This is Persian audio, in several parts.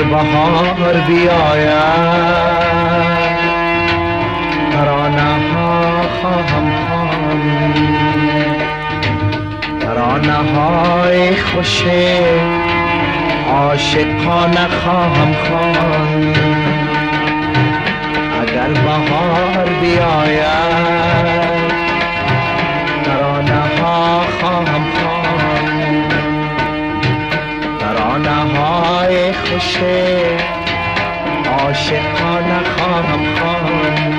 بهار بیاید ترانه ها خواهم خواند، ترانه های خوش عاشقانه خواهم خواند. اگر بهار بیاید ترانه ها خواهم خواند، ترانه های خوش عاشقانه خواهم خواند.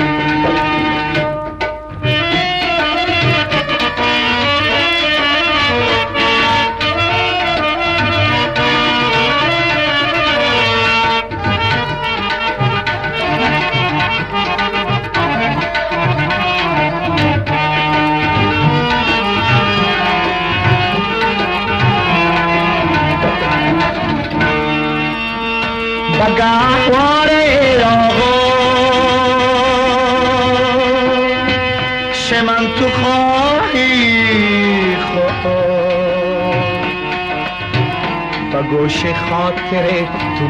گهواره آغوش من تو خواهی خود، با گوش خاطر تو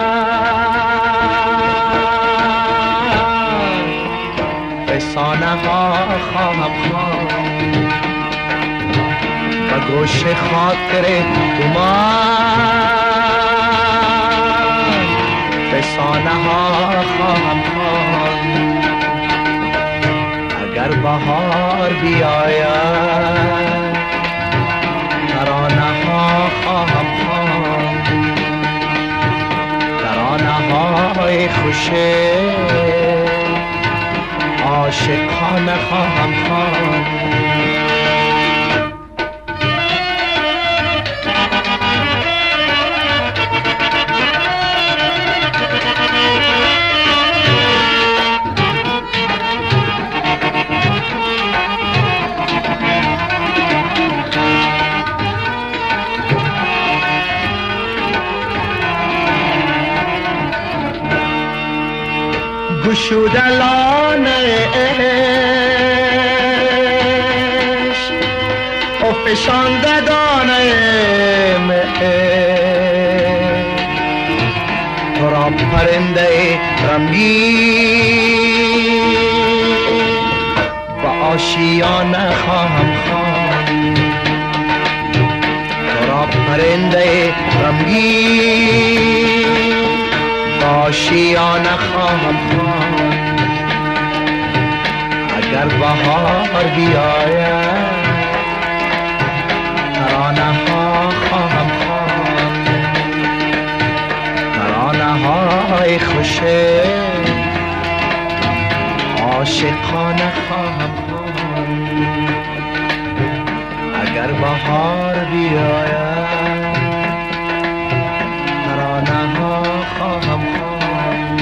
من فسانه ها خواهم خواند، با گوش خاطر تو من فسانه ها خواهم خواند. اگر بهار بیاید ترانه ها خواهم خواند، ترانه های خوش عاشقانه خواهم خواند. گشودلان عشق و فشاندگان مهر، تو را پرنده رنگین با آشیانه خواهم خواند، تو را پرنده رنگین آشیانه خواهم خواند. اگر بهار بیاید ترانه ها خواهم خواند، ترانه های خوش عاشقانه خواهم خواند. اگر بهار بیاید ترانه ها خواهم خواند،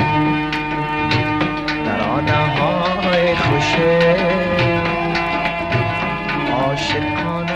ترانه های خوش عاشقانه